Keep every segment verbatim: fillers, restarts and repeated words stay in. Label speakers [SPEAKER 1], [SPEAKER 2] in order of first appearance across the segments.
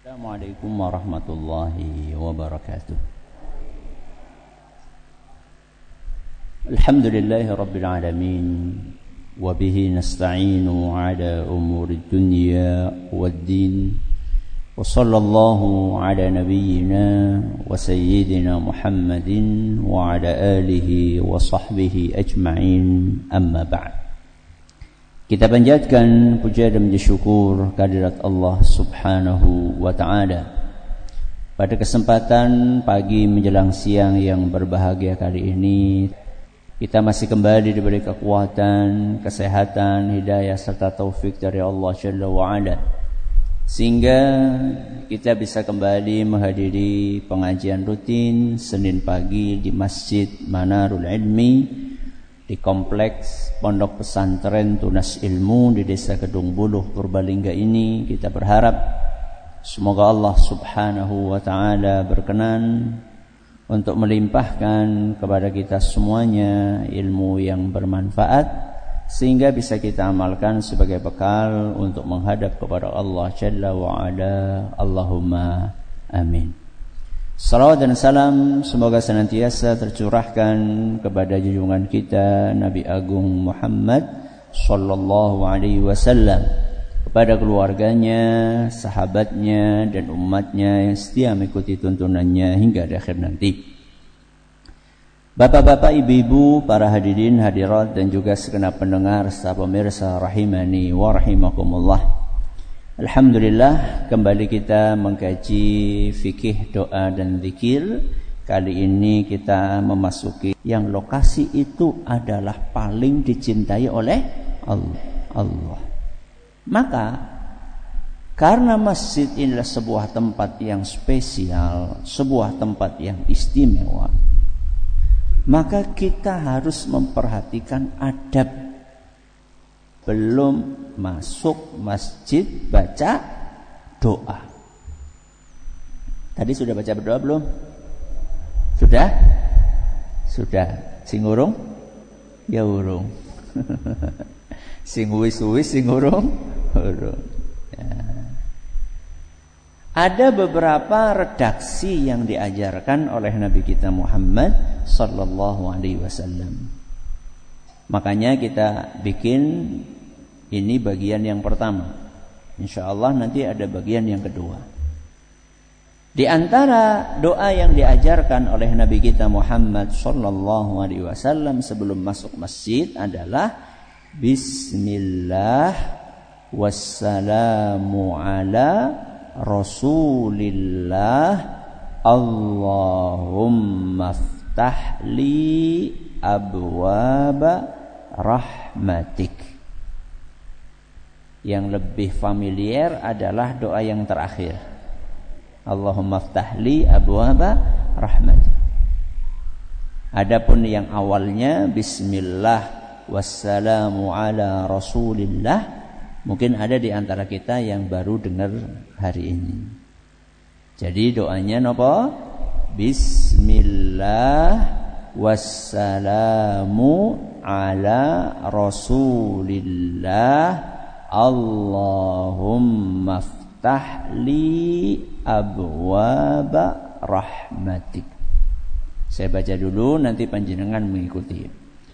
[SPEAKER 1] Assalamualaikum warahmatullahi wabarakatuh. Alhamdulillahi rabbil alamin, wa bihi nasta'inu ala umuri dunya waddin, wa sallallahu ala nabiyyina wa sayyidina Muhammadin wa ala alihi wa sahbihi ajma'in, amma ba'd. Kita panjatkan puja dan puji syukur kehadirat Allah Subhanahu wa ta'ala. Pada kesempatan pagi menjelang siang yang berbahagia kali ini, kita masih kembali diberi kekuatan, kesehatan, hidayah serta taufik dari Allah Jalla wa Ala, sehingga kita bisa kembali menghadiri pengajian rutin Senin pagi di Masjid Manarul Ilmi di kompleks Pondok Pesantren Tunas Ilmu di Desa Kedung Buluh, Purbalingga ini. Kita berharap semoga Allah Subhanahu wa ta'ala berkenan untuk melimpahkan kepada kita semuanya ilmu yang bermanfaat, sehingga bisa kita amalkan sebagai bekal untuk menghadap kepada Allah Jalla wa Ala. Allahumma amin. Salawat dan salam semoga senantiasa tercurahkan kepada junjungan kita Nabi Agung Muhammad sallallahu alaihi wasallam, kepada keluarganya, sahabatnya dan umatnya yang setia mengikuti tuntunannya hingga di akhir nanti. Bapak-bapak, ibu-ibu, para hadirin hadirat dan juga segenap pendengar serta pemirsa rahimani wa rahimakumullah. Alhamdulillah, kembali kita mengkaji fikih doa dan zikir. Kali ini kita memasuki yang lokasi itu adalah paling dicintai oleh Allah. Allah. Maka karena masjid inilah sebuah tempat yang spesial, sebuah tempat yang istimewa, maka kita harus memperhatikan adab. Belum masuk masjid baca doa. Tadi sudah baca berdoa belum? Sudah? Sudah. Sing urung? Ya urung. Sing wis-wis sing urung? Urung. Ya. Ada beberapa redaksi yang diajarkan oleh Nabi kita Muhammad sallallahu alaihi wasallam. Makanya kita bikin ini bagian yang pertama. Insyaallah nanti ada bagian yang kedua. Di antara doa yang diajarkan oleh Nabi kita Muhammad sallallahu alaihi wasallam sebelum masuk masjid adalah Bismillah wassalamu ala Rasulillah, Allahumma ftah li abwaba rahmatik. Yang lebih familiar adalah doa yang terakhir, Allahumma ftah li abwaba rahmatik. Adapun yang awalnya Bismillah wassalamu ala Rasulillah, mungkin ada di antara kita yang baru dengar hari ini. Jadi doanya napa? Bismillah wassalamu ala Rasulillah, Allahumma ftah li abwaba rahmatik. Saya baca dulu, nanti panjenengan mengikuti.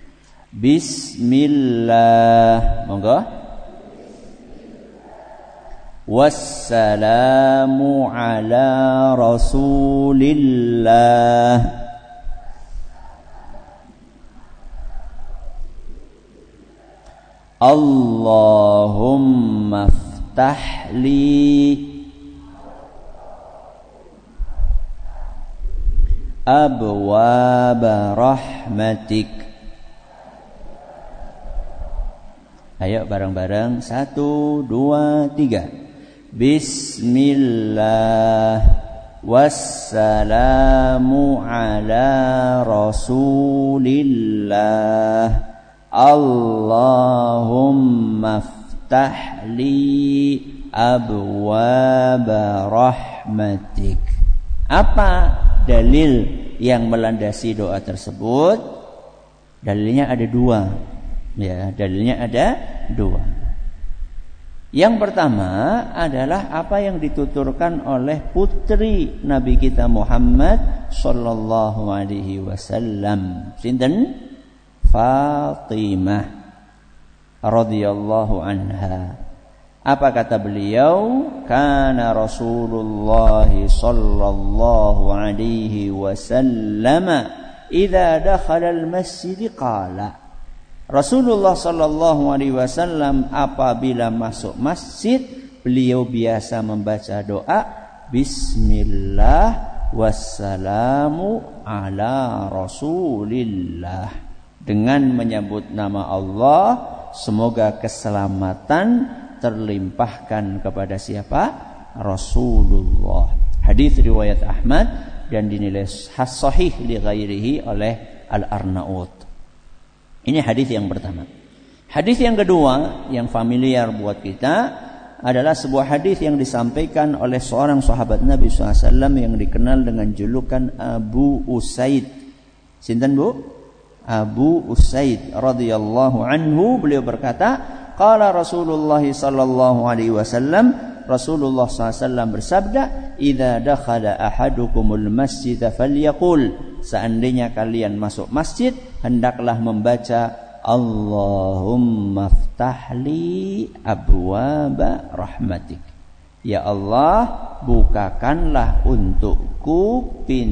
[SPEAKER 1] Bismillah, monggo. Wassalamu ala Rasulillah, Allahumma ftah li abwaba rahmatik. Ayo bareng-bareng, satu, dua, tiga. Bismillah wassalamu ala Rasulillah, Allahumma ftah li abwaba rahmatik. Apa dalil yang melandasi doa tersebut? Dalilnya ada dua. Ya, dalilnya ada dua. Yang pertama adalah apa yang dituturkan oleh putri Nabi kita Muhammad sallallahu alaihi wasallam. Sinten? Fatimah radhiyallahu anha. Apa kata beliau? Kana Rasulullah sallallahu alaihi wasallam idza dakhala al-masjid qala. Rasulullah sallallahu alaihi wasallam apabila masuk masjid, beliau biasa membaca doa Bismillah wassalamu ala Rasulillah, dengan menyebut nama Allah, semoga keselamatan terlimpahkan kepada siapa? Rasulullah. Hadis riwayat Ahmad dan dinilai sahih li ghairihi oleh Al-Arnaud. Ini hadis yang pertama. Hadis yang kedua yang familiar buat kita adalah sebuah hadis yang disampaikan oleh seorang sahabat Nabi shallallahu alaihi wasallam yang dikenal dengan julukan Abu Usaid. Sinten Bu? Abu Usaid radhiyallahu anhu. Beliau berkata, qala Rasulullah sallallahu alaihi wasallam, Rasulullah sallallahu alaihi wasallam bersabda, idza dakhala ahadukumul masjid falyaqul, seandainya kalian masuk masjid, hendaklah membaca Allahumma ftahli abwaba rahmatik. Ya Allah, bukakanlah untukku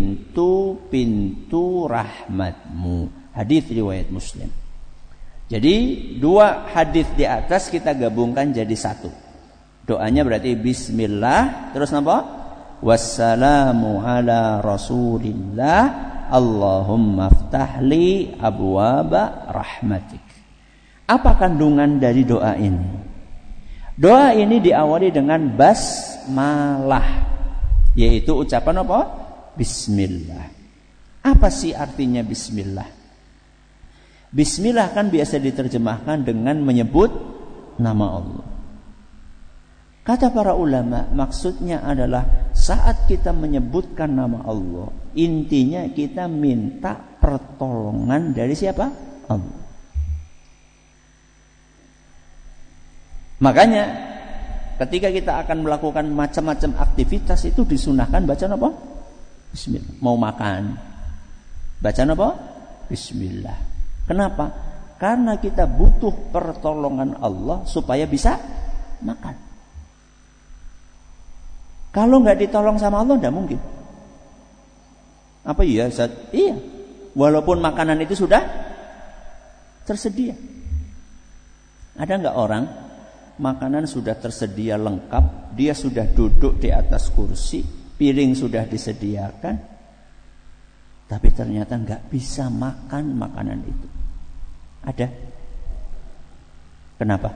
[SPEAKER 1] pintu-pintu rahmatmu. Hadis riwayat Muslim. Jadi dua hadis di atas kita gabungkan jadi satu. Doanya berarti Bismillah, terus apa? Wassalamu ala Rasulillah, Allahumma ftahli abwaba rahmatik. Apa kandungan dari doa ini? Doa ini diawali dengan basmalah, yaitu ucapan apa? Bismillah. Apa sih artinya Bismillah? Bismillah kan biasa diterjemahkan dengan menyebut nama Allah. Kata para ulama, maksudnya adalah saat kita menyebutkan nama Allah, intinya kita minta pertolongan dari siapa? Allah. Makanya ketika kita akan melakukan macam-macam aktivitas itu disunahkan baca apa? Bismillah. Mau makan, baca apa? Bismillah. Kenapa? Karena kita butuh pertolongan Allah supaya bisa makan. Kalau nggak ditolong sama Allah, tidak mungkin. Apa iya, Ustaz? Iya. Walaupun makanan itu sudah tersedia. Ada nggak orang makanan sudah tersedia lengkap, dia sudah duduk di atas kursi, piring sudah disediakan, tapi ternyata nggak bisa makan makanan itu? Ada? Kenapa?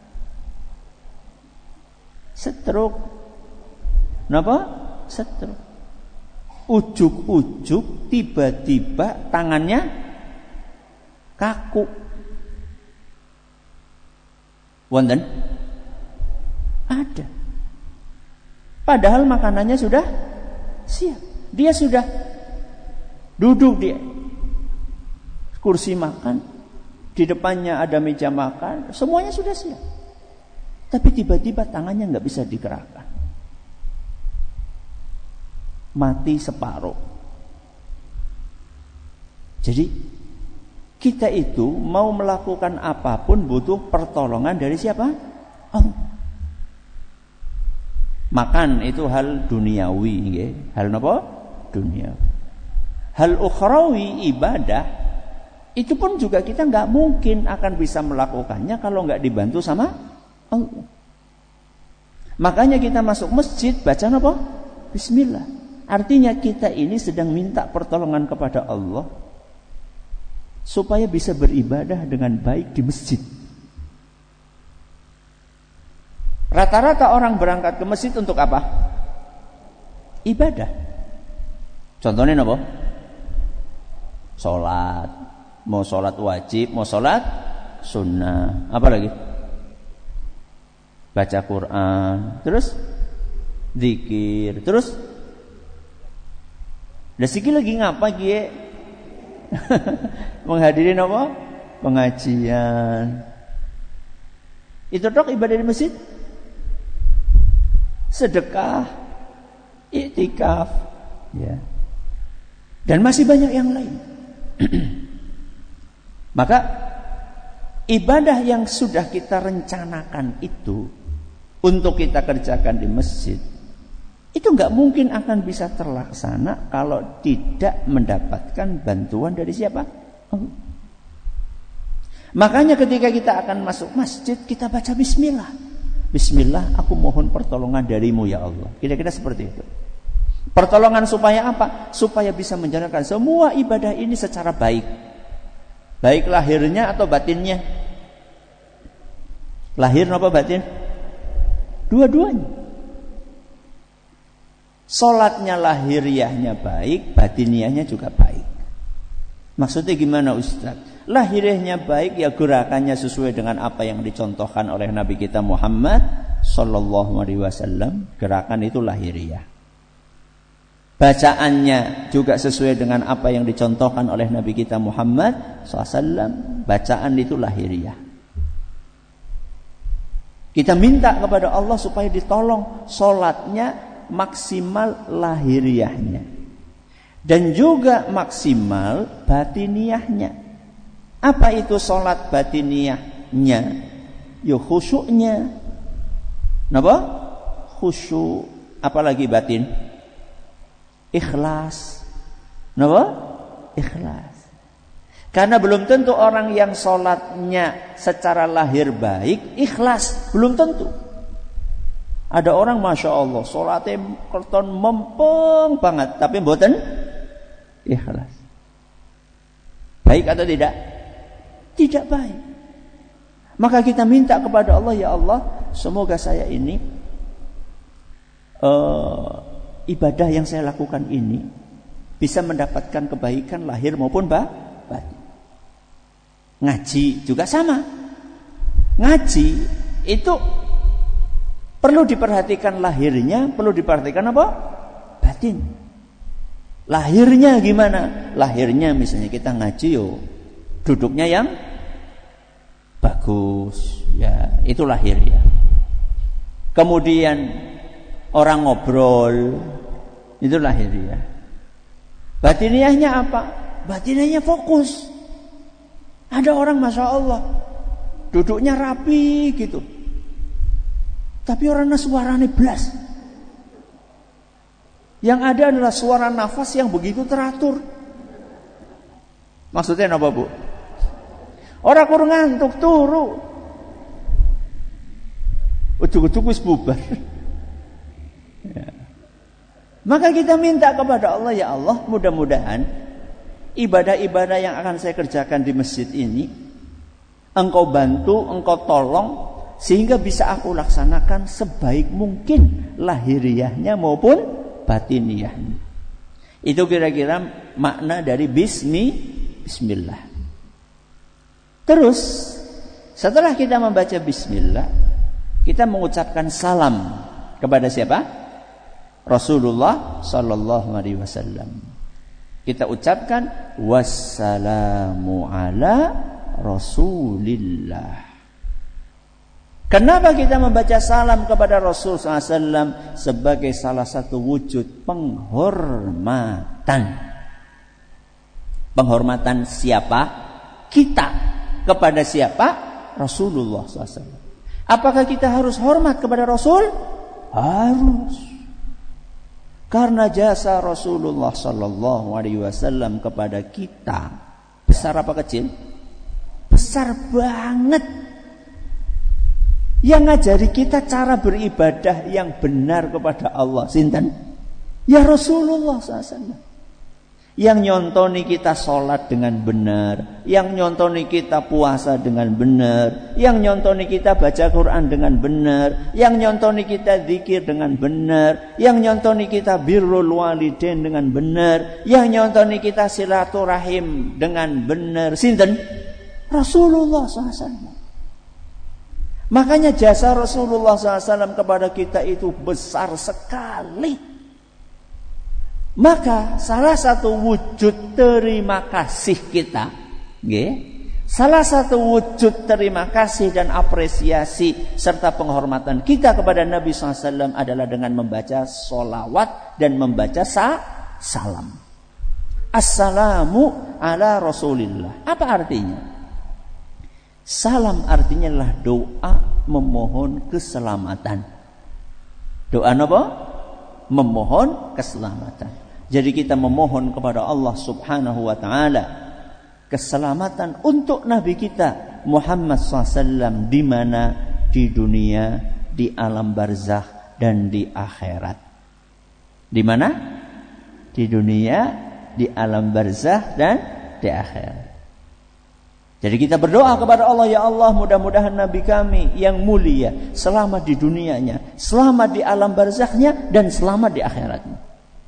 [SPEAKER 1] Stroke. Kenapa? Stroke. Ujuk-ujuk tiba-tiba tangannya kaku. Wonten? Ada. Padahal makanannya sudah siap. Dia sudah duduk di kursi makan, di depannya ada meja makan, semuanya sudah siap. Tapi tiba-tiba tangannya nggak bisa digerakkan. Mati separuh. Jadi kita itu mau melakukan apapun butuh pertolongan dari siapa? Allah. Makan itu hal duniawi, nggih. Hal apa? Duniawi. Hal ukhrawi, ibadah, itu pun juga kita nggak mungkin akan bisa melakukannya kalau nggak dibantu sama Allah. Makanya kita masuk masjid baca apa? Bismillah. Artinya kita ini sedang minta pertolongan kepada Allah supaya bisa beribadah dengan baik di masjid. Rata-rata orang berangkat ke masjid untuk apa? Ibadah. Contohnya apa? Sholat. Mau sholat wajib, mau sholat sunnah. Apa lagi? Baca Quran. Terus zikir. Terus Dasiki lagi ngapa gie? Menghadiri apa? Pengajian. Itu tok ibadah di masjid? sedekah, iktikaf, ya. Dan masih banyak yang lain. Maka ibadah yang sudah kita rencanakan itu untuk kita kerjakan di masjid, itu nggak mungkin akan bisa terlaksana kalau tidak mendapatkan bantuan dari siapa? Allah. Makanya ketika kita akan masuk masjid, kita baca bismillah. Bismillah, aku mohon pertolongan darimu ya Allah. Kira-kira seperti itu. Pertolongan supaya apa? Supaya bisa menjalankan semua ibadah ini secara baik. Baik lahirnya atau batinnya. Lahir apa batin? Dua-duanya. Salatnya lahiriahnya baik, batiniahnya juga baik. Maksudnya gimana Ustaz? Lahiriahnya baik, ya gerakannya sesuai dengan apa yang dicontohkan oleh Nabi kita Muhammad sallallahu alaihi wasallam. Gerakan itu lahiriah. Bacaannya juga sesuai dengan apa yang dicontohkan oleh Nabi kita Muhammad sallallahu alaihi wasallam. Bacaan itu lahiriah. Kita minta kepada Allah supaya ditolong salatnya maksimal lahiriahnya dan juga maksimal batiniahnya. Apa itu salat batiniahnya? Ya khusyuknya. Napa? Khusyuk. Apalagi batin? Ikhlas. Napa? Ikhlas. Karena belum tentu orang yang salatnya secara lahir baik ikhlas, belum tentu. Ada orang Masya Allah salatnya kerton mempeng banget, tapi mboten ikhlas. Baik atau tidak? Tidak baik. Maka kita minta kepada Allah, ya Allah, semoga saya ini uh, ibadah yang saya lakukan ini bisa mendapatkan kebaikan lahir maupun batin. Ngaji juga sama. Ngaji itu perlu diperhatikan lahirnya, perlu diperhatikan apa? Batin. Lahirnya gimana? Lahirnya misalnya kita ngaji yo, duduknya yang bagus, ya itu lahir ya. Kemudian orang ngobrol, itu lahir ya. Batiniahnya apa? Batiniahnya fokus. Ada orang Masya Allah duduknya rapi gitu, tapi orangnya suaranya blas. Yang ada adalah suara nafas yang begitu teratur. Maksudnya apa Bu? Orang kurang ngantuk turu. Ujuk-ujuk wis bubar. Ya. Maka kita minta kepada Allah, ya Allah, mudah-mudahan ibadah-ibadah yang akan saya kerjakan di masjid ini Engkau bantu, Engkau tolong sehingga bisa aku laksanakan sebaik mungkin lahiriahnya maupun batiniyahnya. Itu kira-kira makna dari bismi, bismillah. Terus setelah kita membaca bismillah, kita mengucapkan salam kepada siapa? Rasulullah sallallahu alaihi wasallam. Kita ucapkan wassalamu ala Rasulillah. Kenapa kita membaca salam kepada Rasul sallallahu alaihi wasallam? Sebagai salah satu wujud penghormatan. Penghormatan siapa? Kita. Kepada siapa? Rasulullah sallallahu alaihi wasallam. Apakah kita harus hormat kepada Rasul? Harus. Karena jasa Rasulullah sallallahu alaihi wasallam kepada kita besar apa kecil? Besar banget. Yang ngajari kita cara beribadah yang benar kepada Allah sinten? Ya Rasulullah sallallahu alaihi wasallam. Yang nyontoni kita sholat dengan benar, yang nyontoni kita puasa dengan benar, yang nyontoni kita baca Quran dengan benar, yang nyontoni kita zikir dengan benar, yang nyontoni kita birrul walidain dengan benar, yang nyontoni kita silaturahim dengan benar. Sinten? Rasulullah sallallahu alaihi wasallam. Makanya jasa Rasulullah sallallahu alaihi wasallam kepada kita itu besar sekali. Maka salah satu wujud terima kasih kita, nggih, Salah satu wujud terima kasih dan apresiasi serta penghormatan kita kepada Nabi shallallahu alaihi wasallam adalah dengan membaca sholawat dan membaca sa- salam. Assalamu ala Rasulillah. Apa artinya? Salam artinya adalah doa memohon keselamatan. Doa apa? Memohon keselamatan. Jadi kita memohon kepada Allah Subhanahu wa taala keselamatan untuk Nabi kita Muhammad shallallahu alaihi wasallam di mana? Di dunia, di alam barzakh dan di akhirat. Di mana? Di dunia, di alam barzakh dan di akhirat. Jadi kita berdoa kepada Allah, ya Allah, mudah-mudahan Nabi kami yang mulia selamat di dunianya, selamat di alam barzakhnya dan selamat di akhiratnya.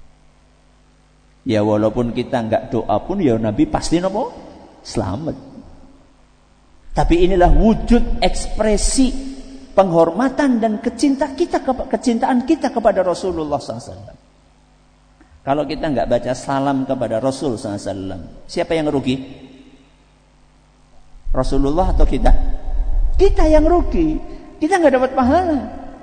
[SPEAKER 1] Ya walaupun kita enggak doa pun ya Nabi pasti nopo? Selamat. Tapi inilah wujud ekspresi penghormatan dan kecinta kita kecintaan kita kepada Rasulullah shallallahu alaihi wasallam. Kalau kita enggak baca salam kepada Rasul shallallahu alaihi wasallam, siapa yang rugi? Rasulullah atau kita? Kita yang rugi. Kita enggak dapat pahala.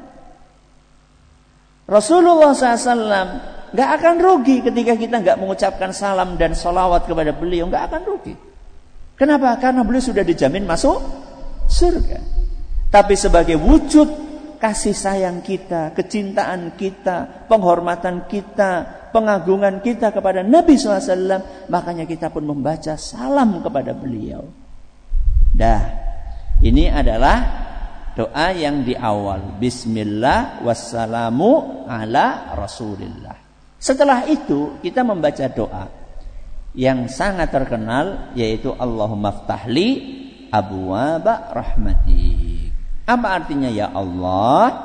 [SPEAKER 1] Rasulullah shallallahu alaihi wasallam enggak akan rugi ketika kita enggak mengucapkan salam dan sholawat kepada beliau, enggak akan rugi. Kenapa? Karena beliau sudah dijamin masuk surga. Tapi sebagai wujud kasih sayang kita, kecintaan kita, penghormatan kita, pengagungan kita kepada Nabi shallallahu alaihi wasallam, makanya kita pun membaca salam kepada beliau. Dah, ini adalah doa yang di awal. Bismillah wassalamu ala Rasulillah. Setelah itu kita membaca doa yang sangat terkenal, yaitu Allahumma ftahli abwaaba rahmatik. Apa artinya? Ya Allah,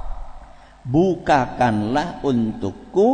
[SPEAKER 1] bukakanlah untukku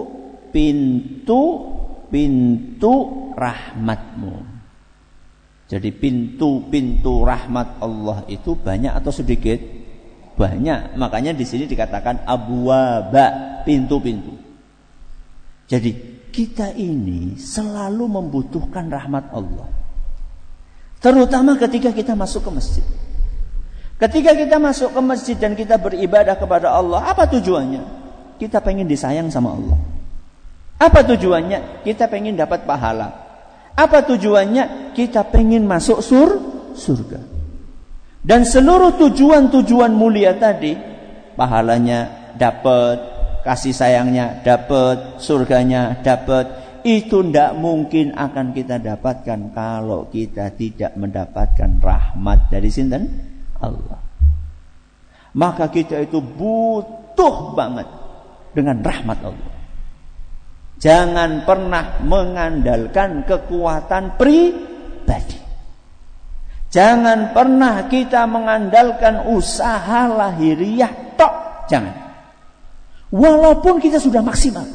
[SPEAKER 1] pintu-pintu rahmatmu. Jadi pintu-pintu rahmat Allah itu banyak atau sedikit? Banyak. Makanya di sini dikatakan abwaaba, pintu-pintu. Jadi kita ini selalu membutuhkan rahmat Allah. Terutama ketika kita masuk ke masjid. Ketika kita masuk ke masjid dan kita beribadah kepada Allah, apa tujuannya? Kita pengen disayang sama Allah. Apa tujuannya? Kita pengen dapat pahala. Apa tujuannya? Kita pengen masuk sur, surga. Dan seluruh tujuan-tujuan mulia tadi, pahalanya dapat, kasih sayangnya dapat, surganya dapat, itu tidak mungkin akan kita dapatkan kalau kita tidak mendapatkan rahmat dari sinten? Allah. Maka kita itu butuh banget dengan rahmat Allah. Jangan pernah mengandalkan kekuatan pribadi. Jangan pernah kita mengandalkan usaha lahiriah tok. Jangan. Walaupun kita sudah maksimal,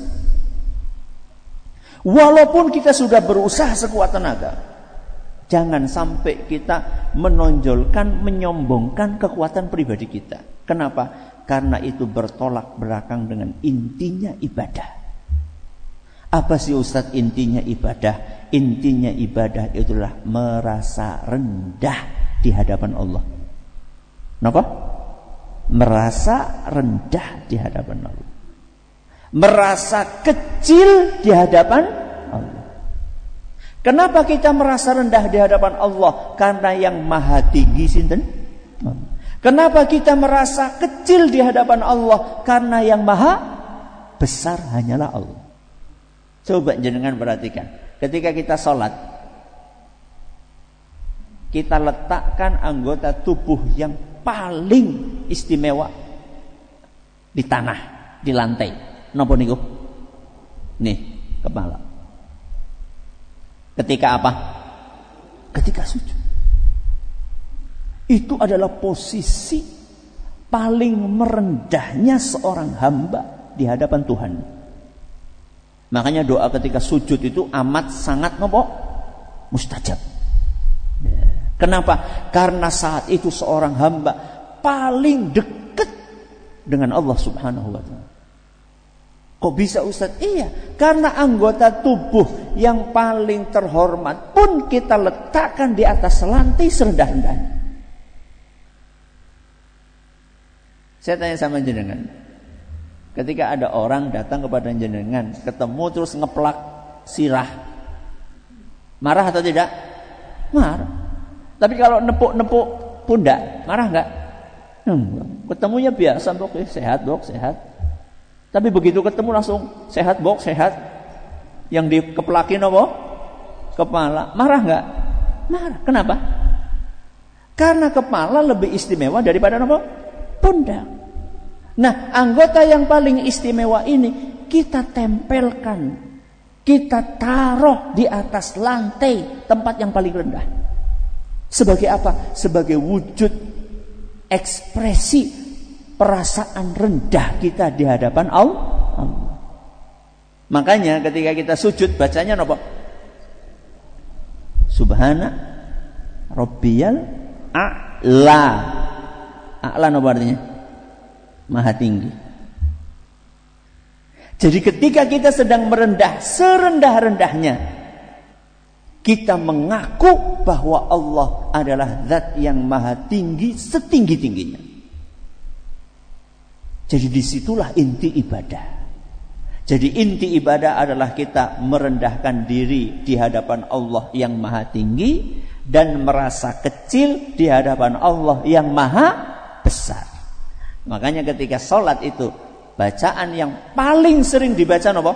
[SPEAKER 1] walaupun kita sudah berusaha sekuat tenaga, jangan sampai kita menonjolkan, menyombongkan kekuatan pribadi kita. Kenapa? Karena itu bertolak belakang dengan intinya ibadah. Apa sih Ustadz intinya ibadah? Intinya ibadah itulah merasa rendah di hadapan Allah. Kenapa? Merasa rendah di hadapan Allah, merasa kecil di hadapan Allah. Kenapa kita merasa rendah di hadapan Allah? Karena yang maha tinggi sinten? Allah. Kenapa kita merasa kecil di hadapan Allah? Karena yang maha besar hanyalah Allah. Coba jenengan perhatikan, ketika kita sholat, kita letakkan anggota tubuh yang paling istimewa di tanah, di lantai. Napa niku? Nih, kepala. Ketika apa? Ketika sujud. Itu adalah posisi paling merendahnya seorang hamba di hadapan Tuhan. Makanya doa ketika sujud itu amat sangat napa? Mustajab. Kenapa? Karena saat itu seorang hamba paling dekat dengan Allah Subhanahu wa taala. Kok bisa Ustaz? Iya, karena anggota tubuh yang paling terhormat pun kita letakkan di atas lantai serendah-rendahnya. Saya tanya sama jenengan, ketika ada orang datang kepada jenengan, ketemu terus ngeplak sirah, marah atau tidak? Marah. Tapi kalau nepuk-nepuk pundak, marah enggak? Hmm, ketemunya biasa, Bok, sehat, Bok, sehat. Tapi begitu ketemu langsung sehat, Bok, sehat. Yang dikeplakin apa? Kepala. Marah enggak? Marah. Kenapa? Karena kepala lebih istimewa daripada apa? Pundak. Nah, anggota yang paling istimewa ini kita tempelkan, kita taruh di atas lantai tempat yang paling rendah. Sebagai apa? Sebagai wujud ekspresi perasaan rendah kita di hadapan Allah. Makanya ketika kita sujud bacanya apa? Subhana Rabbiyal A'la. A'la apa artinya? Maha tinggi. Jadi ketika kita sedang merendah serendah-rendahnya, kita mengaku bahwa Allah adalah zat yang maha tinggi setinggi-tingginya. Jadi disitulah inti ibadah. Jadi inti ibadah adalah kita merendahkan diri di hadapan Allah yang maha tinggi dan merasa kecil di hadapan Allah yang maha besar. Makanya ketika sholat itu bacaan yang paling sering dibaca apa?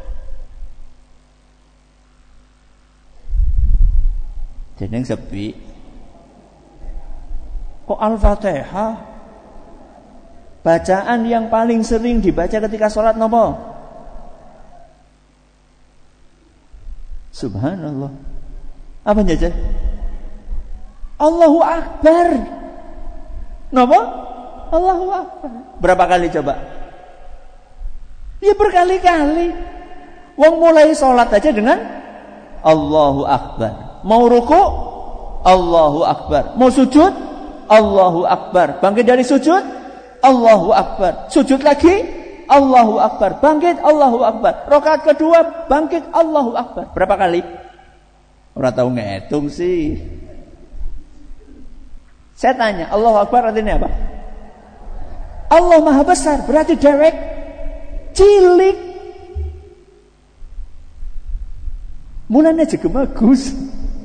[SPEAKER 1] Jeneng sepi. Kok Al-Fatihah? Bacaan yang paling sering dibaca ketika sholat apa? Subhanallah. Apa jajan? Allahu Akbar. Napa? Allahu Akbar. Berapa kali coba? Ya berkali-kali. Wong mulai sholat aja dengan Allahu Akbar. Mau ruku, Allahu Akbar. Mau sujud, Allahu Akbar. Bangkit dari sujud, Allahu Akbar. Sujud lagi, Allahu Akbar. Bangkit, Allahu Akbar. Rakaat kedua, bangkit, Allahu Akbar. Berapa kali? Orang tahu ngitung sih. Saya tanya, Allahu Akbar artinya apa? Allah Maha Besar, berarti dewek cilik. Mulanya aja gemagus.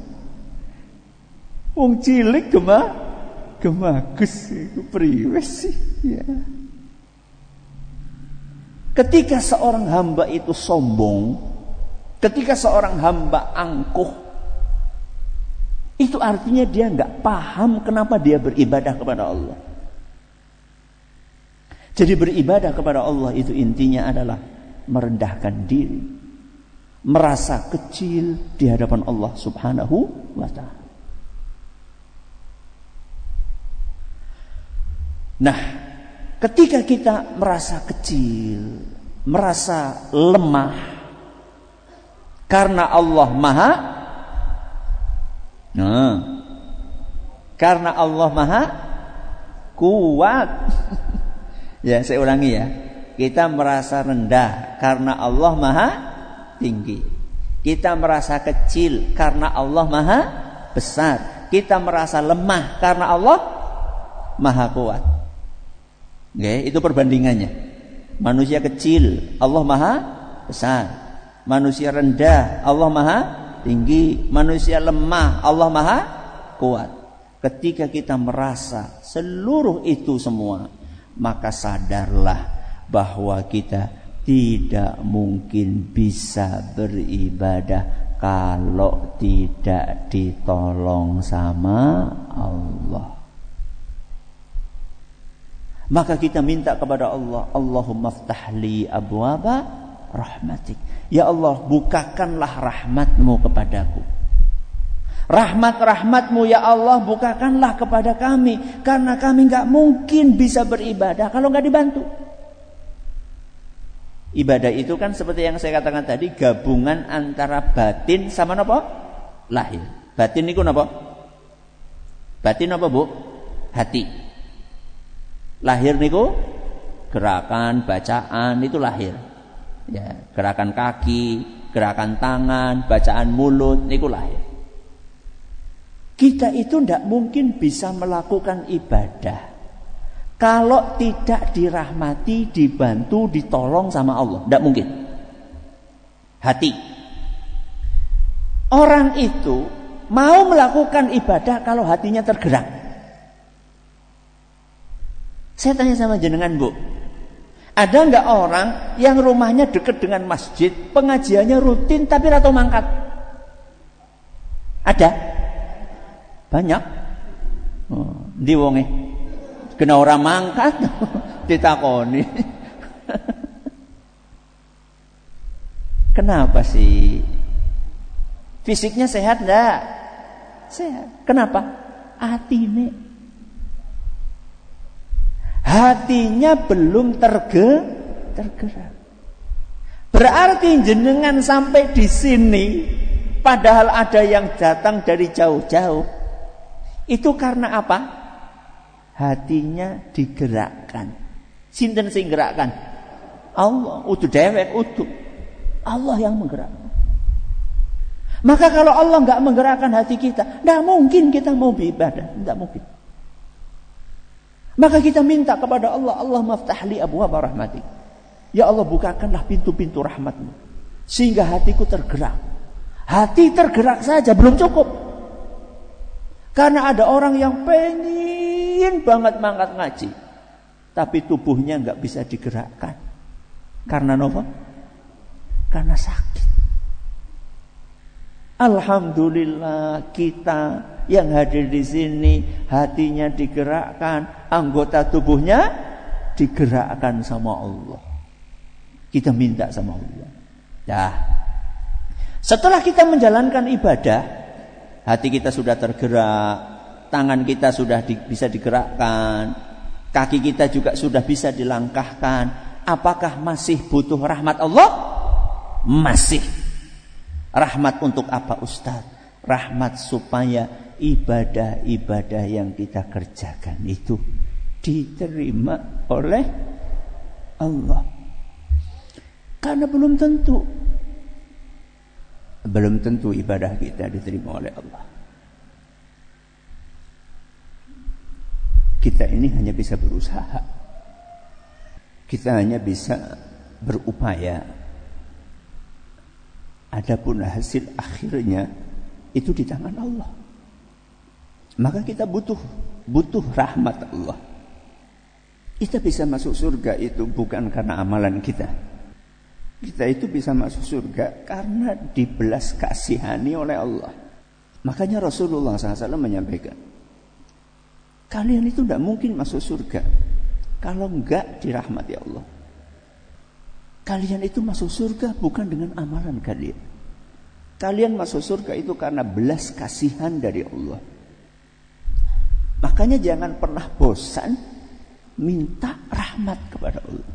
[SPEAKER 1] Wong cilik gema gemagus iku priwe sih ya. Ketika seorang hamba itu sombong, ketika seorang hamba angkuh, itu artinya dia enggak paham kenapa dia beribadah kepada Allah. Jadi beribadah kepada Allah itu intinya adalah merendahkan diri, merasa kecil di hadapan Allah Subhanahu wa ta'ala. Nah, ketika kita merasa kecil, merasa lemah karena Allah Maha Nah, karena Allah Maha kuat. Ya, saya ulangi ya. Kita merasa rendah karena Allah Maha tinggi. Kita merasa kecil karena Allah Maha besar. Kita merasa lemah karena Allah Maha kuat. Oke, itu perbandingannya. Manusia kecil, Allah Maha besar. Manusia rendah, Allah Maha tinggi. Manusia lemah, Allah Maha kuat. Ketika kita merasa seluruh itu semua, maka sadarlah bahwa kita tidak mungkin bisa beribadah kalau tidak ditolong sama Allah. Maka kita minta kepada Allah, Allahumma ftahli abwaba rahmatik. Ya Allah, bukakanlah rahmatmu kepadaku. Rahmat-rahmatmu ya Allah, bukakanlah kepada kami. Karena kami gak mungkin bisa beribadah kalau gak dibantu. Ibadah itu kan seperti yang saya katakan tadi, gabungan antara batin sama apa? Lahir. Batin itu apa? Batin apa bu? Hati. Lahir niku gerakan, bacaan itu lahir. Ya, gerakan kaki, gerakan tangan, bacaan mulut, niku lahir. Kita itu tidak mungkin bisa melakukan ibadah kalau tidak dirahmati, dibantu, ditolong sama Allah. Tidak mungkin. Hati. Orang itu mau melakukan ibadah kalau hatinya tergerak. Saya tanya sama jenengan, Bu. Ada enggak orang yang rumahnya dekat dengan masjid, pengajiannya rutin tapi ratau mangkat? Ada? Banyak? Oh, ndi wonge? Kena orang mangkat ditakoni. Kenapa sih? Fisiknya sehat enggak? Sehat. Kenapa? Hatinya. Hatinya belum terge, tergerak. Berarti jenengan sampai di sini, padahal ada yang datang dari jauh-jauh. Itu karena apa? Hatinya digerakkan. Sinten sing gerakkan? Allah. Udu dewek, udu. Allah yang menggerakkan. Maka kalau Allah enggak menggerakkan hati kita, enggak mungkin kita mau beribadah, enggak mungkin. Maka kita minta kepada Allah, Allah maftahli abwaaba rahmatik. Ya Allah, bukakanlah pintu-pintu rahmatmu sehingga hatiku tergerak. Hati tergerak saja belum cukup. Karena ada orang yang pengen banget mangkat ngaji, tapi tubuhnya enggak bisa digerakkan. Karena apa? Karena sakit. Alhamdulillah kita yang hadir di sini hatinya digerakkan, anggota tubuhnya digerakkan sama Allah. Kita minta sama Allah. Dah. Setelah kita menjalankan ibadah, hati kita sudah tergerak, tangan kita sudah di, bisa digerakkan, kaki kita juga sudah bisa dilangkahkan. Apakah masih butuh rahmat Allah? Masih. Rahmat untuk apa, Ustaz? Rahmat supaya ibadah-ibadah yang kita kerjakan itu diterima oleh Allah. Karena belum tentu belum tentu ibadah kita diterima oleh Allah. Kita ini hanya bisa berusaha. Kita hanya bisa berupaya. Adapun hasil akhirnya itu di tangan Allah. Maka kita butuh butuh rahmat Allah. Kita bisa masuk surga itu bukan karena amalan kita. Kita itu bisa masuk surga karena dibelas kasihani oleh Allah. Makanya Rasulullah shallallahu alaihi wasallam menyampaikan, kalian itu tidak mungkin masuk surga kalau enggak dirahmati Allah. Kalian itu masuk surga bukan dengan amalan kalian. Kalian masuk surga itu karena belas kasihan dari Allah. Makanya jangan pernah bosan minta rahmat kepada Allah.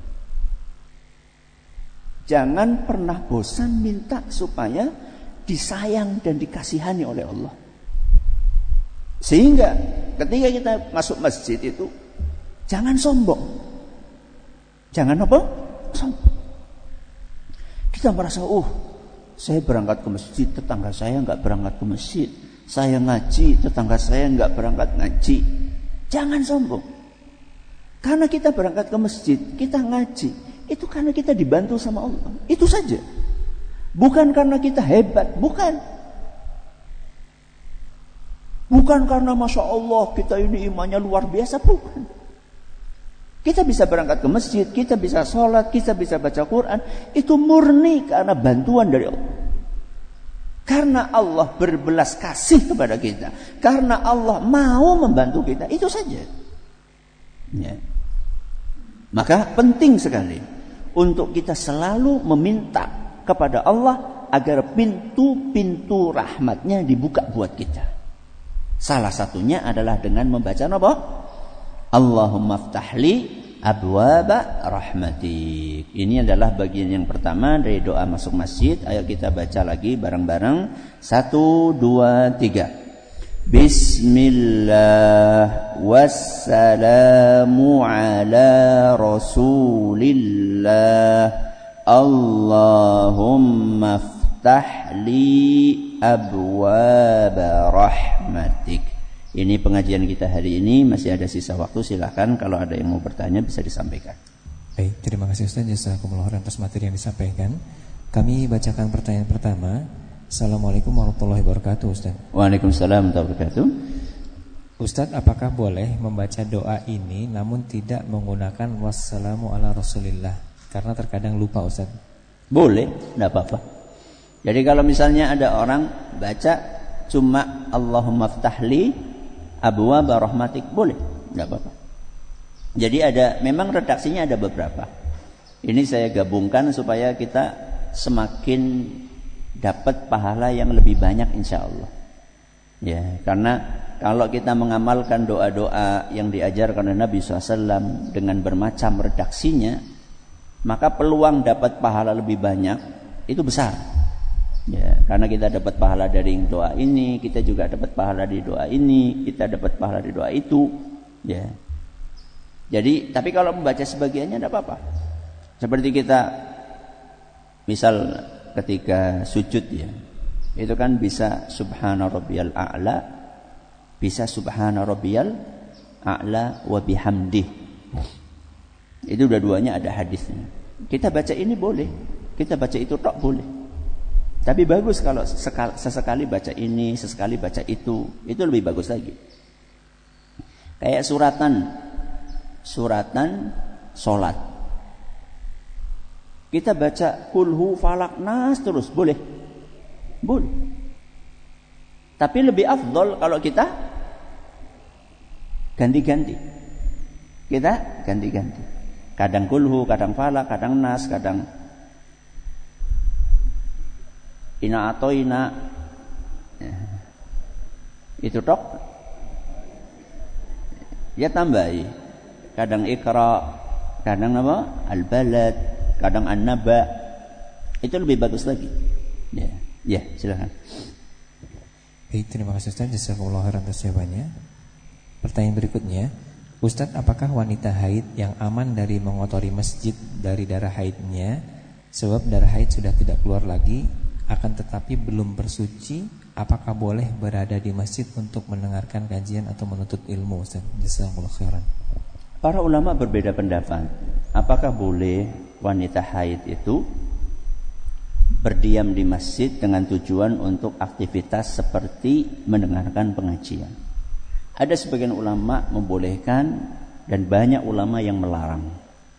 [SPEAKER 1] Jangan pernah bosan minta supaya disayang dan dikasihani oleh Allah. Sehingga ketika kita masuk masjid itu jangan sombong. Jangan apa? Sombong. Kita merasa, oh, saya berangkat ke masjid, tetangga saya enggak berangkat ke masjid. Saya ngaji, tetangga saya enggak berangkat ngaji. Jangan sombong. Karena kita berangkat ke masjid, kita ngaji, itu karena kita dibantu sama Allah. Itu saja. Bukan karena kita hebat, bukan. Bukan karena Masya Allah kita ini imannya luar biasa, bukan. Kita bisa berangkat ke masjid, kita bisa sholat, kita bisa baca Quran. Itu murni karena bantuan dari Allah. Karena Allah berbelas kasih kepada kita. Karena Allah mau membantu kita. Itu saja. Ya. Maka penting sekali untuk kita selalu meminta kepada Allah agar pintu-pintu rahmatnya dibuka buat kita. Salah satunya adalah dengan membaca apa? Allahumma ftahli abwaaba rahmatik. Ini adalah bagian yang pertama dari doa masuk masjid. Ayo kita baca lagi bareng-bareng. Satu, dua, tiga. Bismillah wassalamu ala rasulillah Allahumma ftah li abwaba rahmatik. Ini pengajian kita hari ini, masih ada sisa waktu, silahkan kalau ada yang mau bertanya bisa disampaikan.
[SPEAKER 2] Baik, terima kasih Ustaz jazakumullah khairan atas materi yang disampaikan. Kami bacakan pertanyaan pertama. Assalamualaikum warahmatullahi wabarakatuh Ustaz.
[SPEAKER 1] Waalaikumsalam warahmatullahi wabarakatuh.
[SPEAKER 2] Ustaz, apakah boleh membaca doa ini namun tidak menggunakan wassalamu ala rasulillah? Karena terkadang lupa Ustaz.
[SPEAKER 1] Boleh, tidak apa-apa. Jadi kalau misalnya ada orang baca cuma Allahumma ftahli abwaaba rahmatik, boleh, tidak apa-apa. Jadi ada, memang redaksinya ada beberapa. Ini saya gabungkan supaya kita semakin dapat pahala yang lebih banyak insya Allah. Ya, karena kalau kita mengamalkan doa-doa yang diajarkan oleh Nabi shallallahu alaihi wasallam dengan bermacam redaksinya, maka peluang dapat pahala lebih banyak itu besar. Ya, karena kita dapat pahala dari doa ini, kita juga dapat pahala di doa ini, kita dapat pahala di doa itu. Ya. Jadi, tapi kalau membaca sebagiannya tidak apa-apa. Seperti kita misal ketika sujud ya, itu kan bisa subhana rabbiyal a'la, bisa subhana rabbiyal a'la wa bihamdih. Itu dua-duanya ada hadisnya. Kita baca ini boleh, kita baca itu tok boleh. Tapi bagus kalau sesekali, sesekali baca ini, sesekali baca itu, itu lebih bagus lagi. Kayak suratan, suratan solat. Kita baca kulhu falak nas terus boleh, boleh. Tapi lebih afdol kalau kita ganti-ganti. Kita ganti-ganti. Kadang kulhu, kadang falak, kadang nas, kadang ina atau ina. Ya. Itu tok. Ya tambahi. Kadang ikra, kadang apa? Al-balad, kadang an-naba. Itu lebih bagus lagi. Ya, ya silakan.
[SPEAKER 2] Baik, terima kasih Ustaz jazakumullah khairan atas jawabannya. Pertanyaan berikutnya, Ustaz, apakah wanita haid yang aman dari mengotori masjid dari darah haidnya, sebab darah haid sudah tidak keluar lagi, akan tetapi belum bersuci, apakah boleh berada di masjid untuk mendengarkan kajian atau menuntut ilmu? Ustaz, jazakumullah khairan.
[SPEAKER 1] Para ulama berbeda pendapat. Apakah boleh wanita haid itu berdiam di masjid dengan tujuan untuk aktivitas seperti mendengarkan pengajian? Ada sebagian ulama membolehkan dan banyak ulama yang melarang.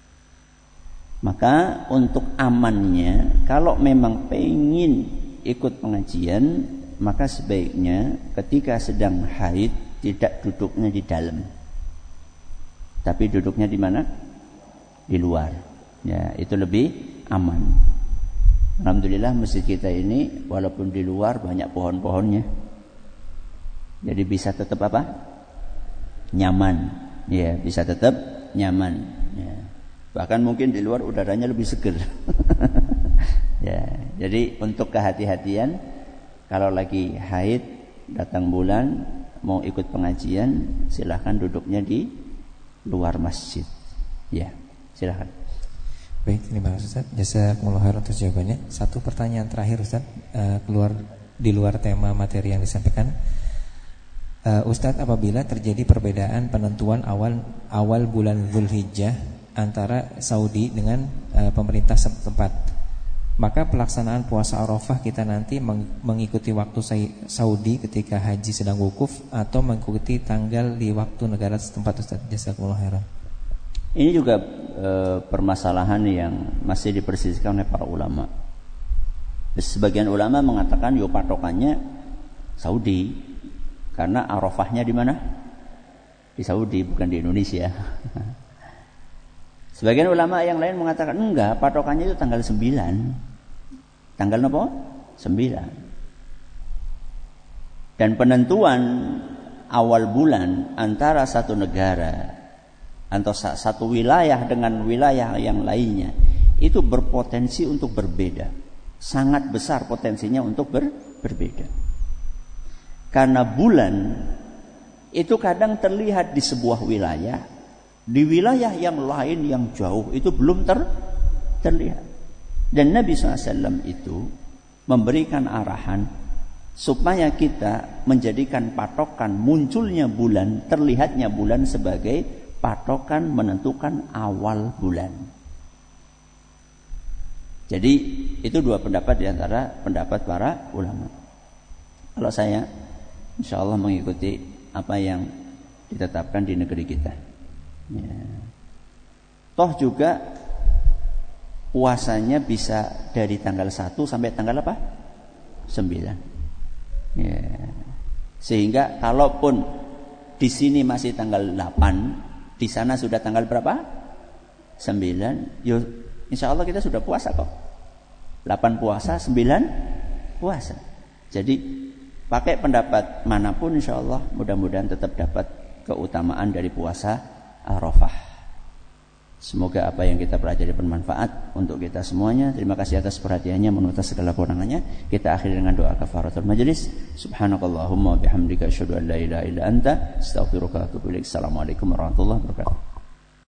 [SPEAKER 1] Maka untuk amannya, kalau memang pengen ikut pengajian, maka sebaiknya ketika sedang haid tidak duduknya di dalam, tapi duduknya di mana? Di luar. Ya, itu lebih aman. Alhamdulillah masjid kita ini walaupun di luar banyak pohon-pohonnya, jadi bisa tetap apa? Nyaman. Ya, bisa tetap nyaman. Ya. Bahkan mungkin di luar udaranya lebih seger. Ya, jadi untuk kehati-hatian, kalau lagi haid datang bulan mau ikut pengajian, silahkan duduknya di luar masjid. Ya, silahkan.
[SPEAKER 2] Baik, terima kasih Ustaz. Jazakumullah khairan atas jawabannya. Satu pertanyaan terakhir Ustaz, uh, keluar di luar tema materi yang disampaikan. Uh, Ustaz, apabila terjadi perbedaan penentuan awal awal bulan Dzulhijjah antara Saudi dengan uh, pemerintah setempat, maka pelaksanaan puasa Arafah kita nanti meng- mengikuti waktu Saudi ketika haji sedang wukuf atau mengikuti tanggal di waktu negara setempat Ustaz? Jazakumullah khairan.
[SPEAKER 1] Ini juga e, permasalahan yang masih diperselisihkan oleh para ulama. Sebagian ulama mengatakan yo patokannya Saudi, karena Arafahnya di mana? Di Saudi, bukan di Indonesia. Sebagian ulama yang lain mengatakan enggak, patokannya itu tanggal sembilan. Tanggal apa? sembilan. Dan penentuan awal bulan antara satu negara atau satu wilayah dengan wilayah yang lainnya itu berpotensi untuk berbeda. Sangat besar potensinya untuk ber, berbeda. Karena bulan itu kadang terlihat di sebuah wilayah, di wilayah yang lain yang jauh itu belum ter, terlihat. Dan Nabi shallallahu alaihi wasallam itu memberikan arahan supaya kita menjadikan patokan munculnya bulan, terlihatnya bulan sebagai patokan menentukan awal bulan. Jadi itu dua pendapat di antara pendapat para ulama. Kalau saya insya Allah mengikuti apa yang ditetapkan di negeri kita. Ya. Toh juga puasanya bisa dari tanggal satu sampai tanggal apa? sembilan. Ya. Sehingga kalaupun di sini masih tanggal delapan, di sana sudah tanggal berapa? sembilan. Yo, insya Allah kita sudah puasa kok. delapan puasa, sembilan puasa. Jadi pakai pendapat manapun insya Allah mudah-mudahan tetap dapat keutamaan dari puasa Arafah. Semoga apa yang kita pelajari bermanfaat untuk kita semuanya. Terima kasih atas perhatiannya, menurut segala kekurangannya. Kita akhiri dengan doa kafaratul majelis. Subhanakallahumma bihamdika asyhadu an la ilaha illa anta astaghfiruka wa atubu ilaik. Assalamualaikum warahmatullahi wabarakatuh.